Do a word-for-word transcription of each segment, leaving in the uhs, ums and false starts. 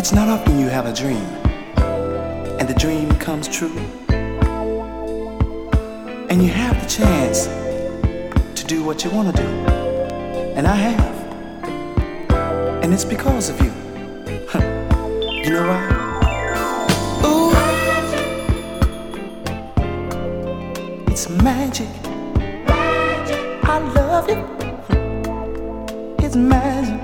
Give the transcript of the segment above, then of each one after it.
It's not often you have a dream, and the dream comes true, and you have the chance to do what you want to do, and I have, and it's because of you. You know why? Ooh, it's magic. I love you. It's magic.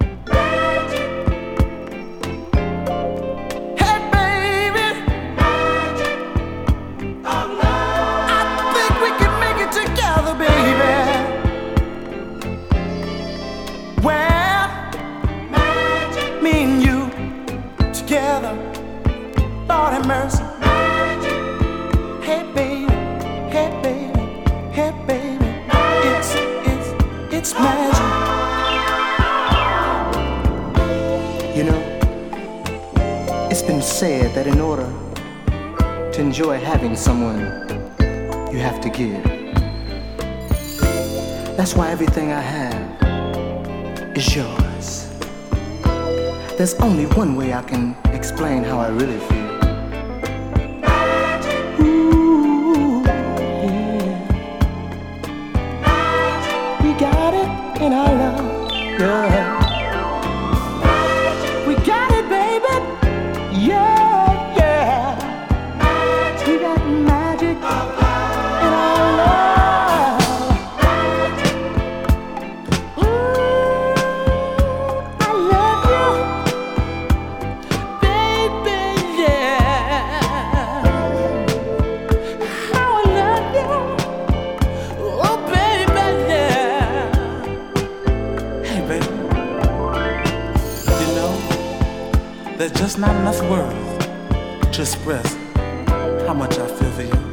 Lord have mercy. Hey baby, hey baby, hey baby. It's, it's, it's magic. You know, it's been said that in order to enjoy having someone, you have to give. That's why everything I have is yours. There's only one way I can explain how I really feel. Ooh, yeah. We got it in our love, yeah. We got it, baby, yeah, yeah. We got magic in our love. Ooh, I love you, baby, yeah. How I love you, oh baby, yeah. Hey baby, you know, there's just not enough words to express how much I feel for you.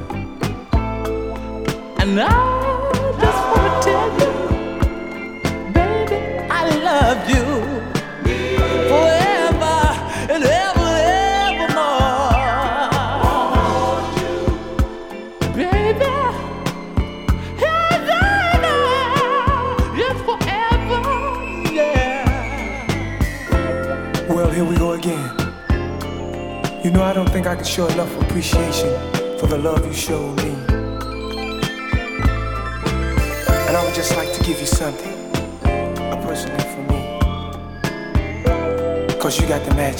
And I just want to tell you, baby, I love you forever and ever, evermore. Baby, it's forever, yeah. Well, here we go again. You know, I don't think I can show enough appreciation for the love you showed me. And I would just like to give you something, a personally for me. Cause you got the magic.